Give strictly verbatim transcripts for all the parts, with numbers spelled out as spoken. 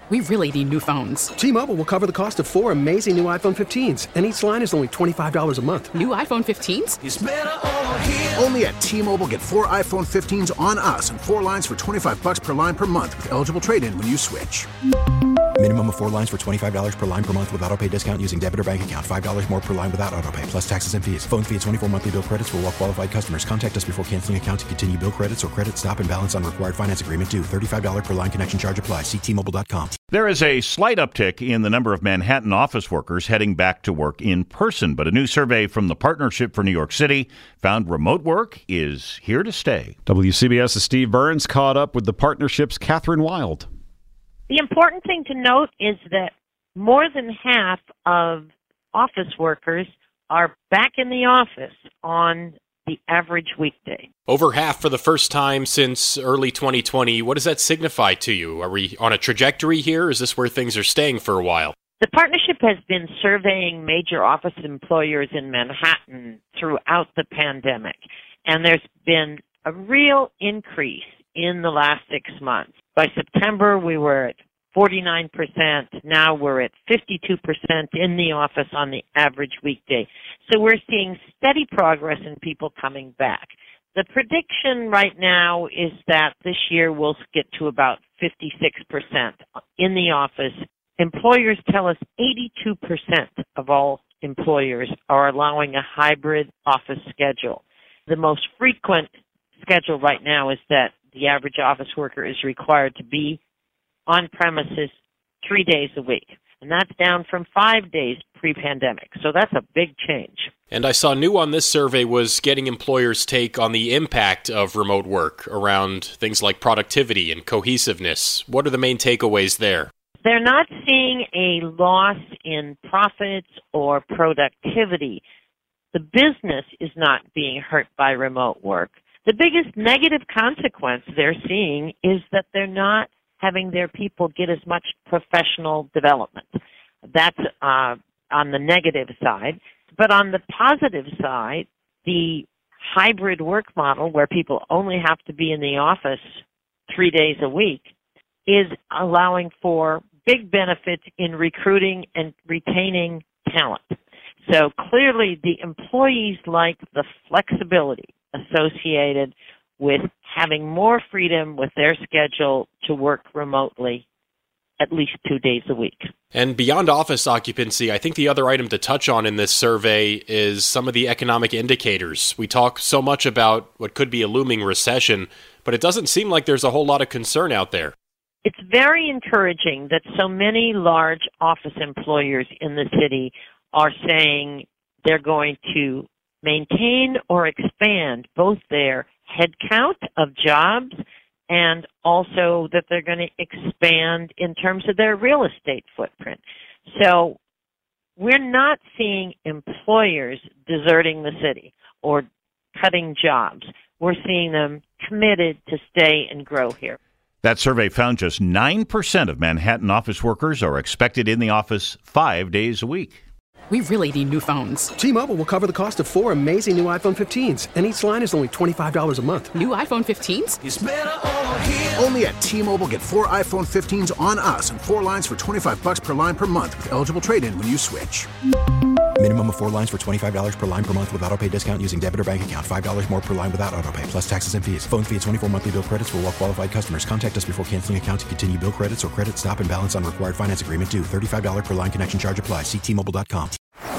We really need new phones. T-Mobile will cover the cost of four amazing new iPhone fifteens, and each line is only twenty-five dollars a month. New iPhone fifteens? It's better over here. Only at T-Mobile, get four iPhone fifteens on us and four lines for twenty-five dollars per line per month with eligible trade-in when you switch. Minimum of four lines for twenty-five dollars per line per month with autopay discount using debit or bank account. five dollars more per line without autopay, plus taxes and fees. Phone fee at twenty-four monthly bill credits for well-qualified customers. Contact us before canceling account to continue bill credits or credit stop and balance on required finance agreement due. thirty-five dollars per line connection charge applies. See T Mobile dot com. There is a slight uptick in the number of Manhattan office workers heading back to work in person, but a new survey from the Partnership for New York City found remote work is here to stay. WCBS's Steve Burns caught up with the Partnership's Catherine Wild. The important thing to note is that more than half of office workers are back in the office on the average weekday. Over half for the first time since early twenty twenty. What does that signify to you? Are we on a trajectory here? Is this where things are staying for a while? The partnership has been surveying major office employers in Manhattan throughout the pandemic, and there's been a real increase in the last six months. By September, we were at forty-nine percent. Now we're at fifty-two percent in the office on the average weekday. So we're seeing steady progress in people coming back. The prediction right now is that this year we'll get to about fifty-six percent in the office. Employers tell us eighty-two percent of all employers are allowing a hybrid office schedule. The most frequent schedule right now is that the average office worker is required to be on premises three days a week. And that's down from five days pre-pandemic. So that's a big change. And I saw new on this survey was getting employers' take on the impact of remote work around things like productivity and cohesiveness. What are the main takeaways there? They're not seeing a loss in profits or productivity. The business is not being hurt by remote work. The biggest negative consequence they're seeing is that they're not having their people get as much professional development. That's uh, on the negative side. But on the positive side, the hybrid work model, where people only have to be in the office three days a week, is allowing for big benefits in recruiting and retaining talent. So clearly the employees like the flexibility associated with having more freedom with their schedule to work remotely at least two days a week. And beyond office occupancy, I think the other item to touch on in this survey is some of the economic indicators. We talk so much about what could be a looming recession, but it doesn't seem like there's a whole lot of concern out there. It's very encouraging that so many large office employers in the city are saying they're going to maintain or expand both their headcount of jobs and also that they're going to expand in terms of their real estate footprint. So we're not seeing employers deserting the city or cutting jobs. We're seeing them committed to stay and grow here. That survey found just nine percent of Manhattan office workers are expected in the office five days a week. We really need new phones. T-Mobile will cover the cost of four amazing new iPhone fifteens, and each line is only twenty-five dollars a month. New iPhone fifteens? It's better over here. Only at T-Mobile, get four iPhone fifteens on us and four lines for twenty-five dollars per line per month with eligible trade-in when you switch. Minimum of four lines for twenty-five dollars per line per month with autopay discount using debit or bank account. five dollars more per line without autopay, plus taxes and fees. Phone fee at twenty-four monthly bill credits for well-qualified customers. Contact us before canceling account to continue bill credits or credit stop and balance on required finance agreement due. thirty-five dollars per line connection charge applies. See T Mobile dot com.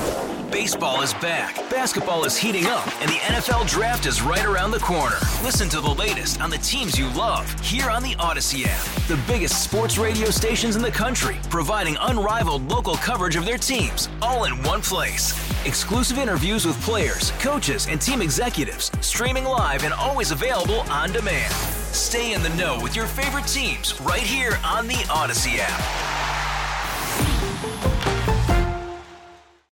Baseball is back, basketball is heating up, and the N F L Draft is right around the corner. Listen to the latest on the teams you love here on the Odyssey app. The biggest sports radio stations in the country, providing unrivaled local coverage of their teams, all in one place. Exclusive interviews with players, coaches, and team executives, streaming live and always available on demand. Stay in the know with your favorite teams right here on the Odyssey app.